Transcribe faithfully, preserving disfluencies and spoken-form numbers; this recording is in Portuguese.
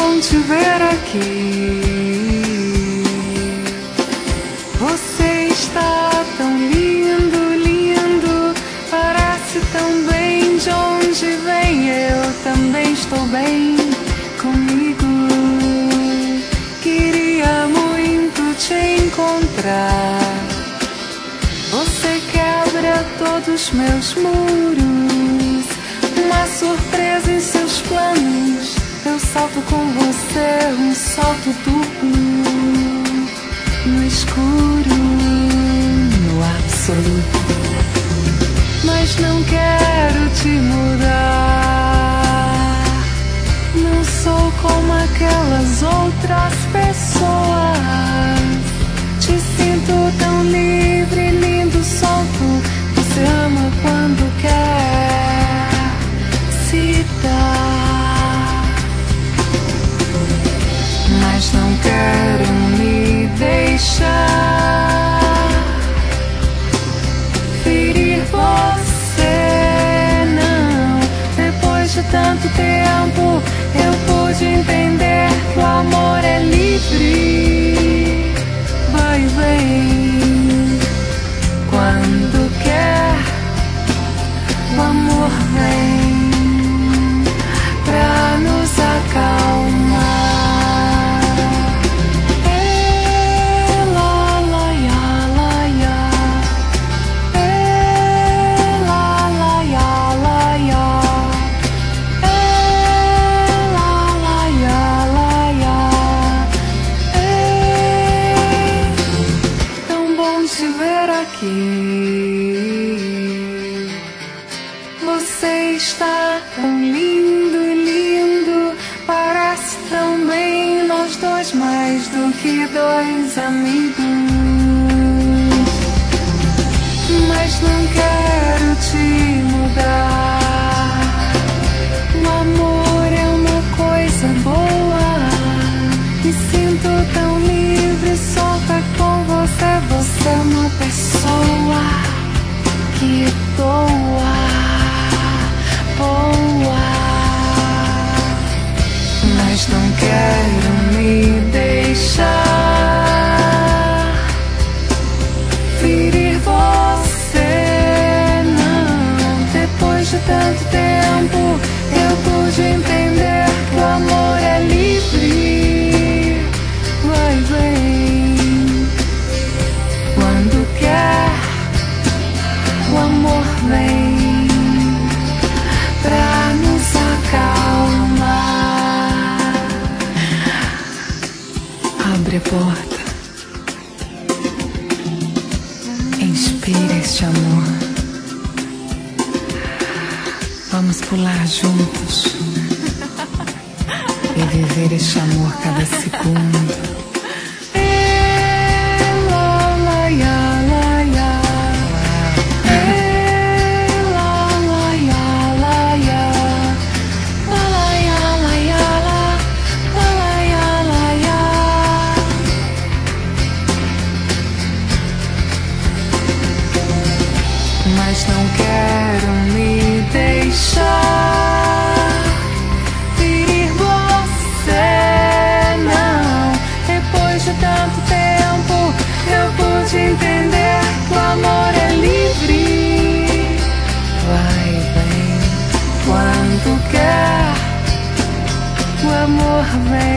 bom te ver aqui. Você está tão lindo, lindo, parece tão bem. De onde vem? Eu também estou bem comigo. Queria muito te encontrar. Você quebra todos meus muros, uma surpresa em seus planos. Eu salto com você, um salto duplo, no escuro, no absoluto. Mas não quero te mudar. Não sou como aquelas outras pessoas. Te sinto tão livre, lindo, solto. Você ama quando quer se dar. Mas não quero me deixar ferir você, não. Depois de tanto tempo eu pude entender que o amor é livre. Vai e vem quando quer. O amor vem pra nos acalmar. Eh, la, la, ya, la, ya. Eh, la, la, ya, la, ya. Eh, la, la, ya, la, ya. Eh, tão bom te ver aqui. Você está tão lindo, lindo, parece tão bem. Nós dois mais do que dois amigos. Mas não quero te mudar. O amor é uma coisa boa. Me sinto tão livre, solta com você. Você é uma pessoa que doa, boa. Mas não quero me deixar ferir você, não. Depois de tanto tempo eu pude entender que o amor é livre. Vai e vem quando quer. O amor vem pra nos acalmar. Abre a porta. Inspira este amor. Vamos pular juntos e viver este amor cada segundo. Mas não quero me deixar ferir você, não. Depois de tanto tempo eu pude entender que o amor é livre. Vai e vem quando quer. O amor vem